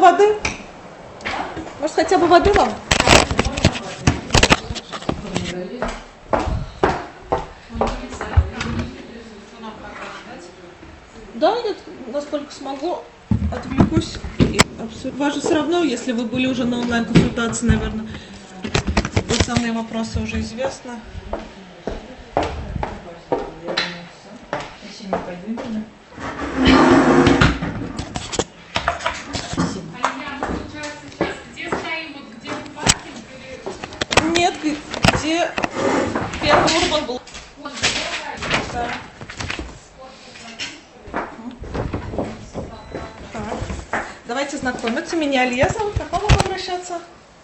воды? Может, хотя бы воды вам? Да, я насколько смогу отвлекусь. Вас же все равно, если вы были уже на онлайн-консультации, наверное, основные вопросы уже известны. Нет, где первый урбан был. Да. Так. Давайте знакомиться. Меня Илья зовут. Как вам могу обращаться?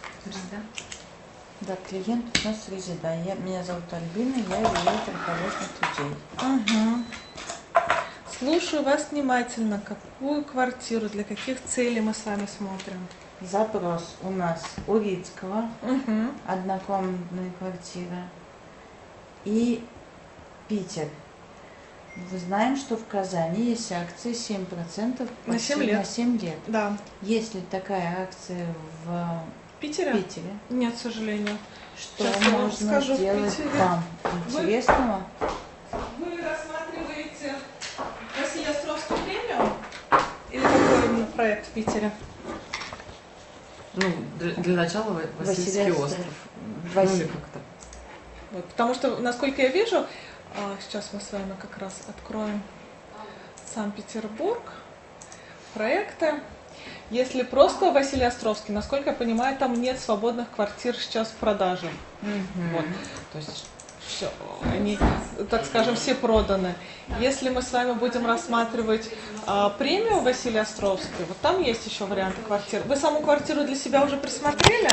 Да, клиент у нас Резида. Меня зовут Альбина, я риэлтор Хороших людей. Угу. Слушаю вас внимательно. Какую квартиру, для каких целей мы с вами смотрим? Запрос у нас у Рицкого, Угу. однокомнатная квартира, и Питер. Вы знаем, что в Казани есть акция 7% На 7 лет. На 7 лет. Да. Есть ли такая акция в Питере? Питере? Нет, к сожалению. Что Сейчас я вам можно скажу в сделать Питере. там интересного? Вы рассматриваете Василий Островский премиум? Или какой именно проект в Питере? Ну, для начала Васильский остров. Ну, или как-то. Вот, потому что, насколько я вижу, сейчас мы с вами как раз откроем Санкт-Петербург, проекты. Если просто Василий Островский, насколько я понимаю, там нет свободных квартир сейчас в продаже. Вот, то есть все, они, так скажем, все проданы. Если мы с вами будем рассматривать премиум Василия Островский, вот там есть еще варианты квартир. Вы саму квартиру для себя уже присмотрели?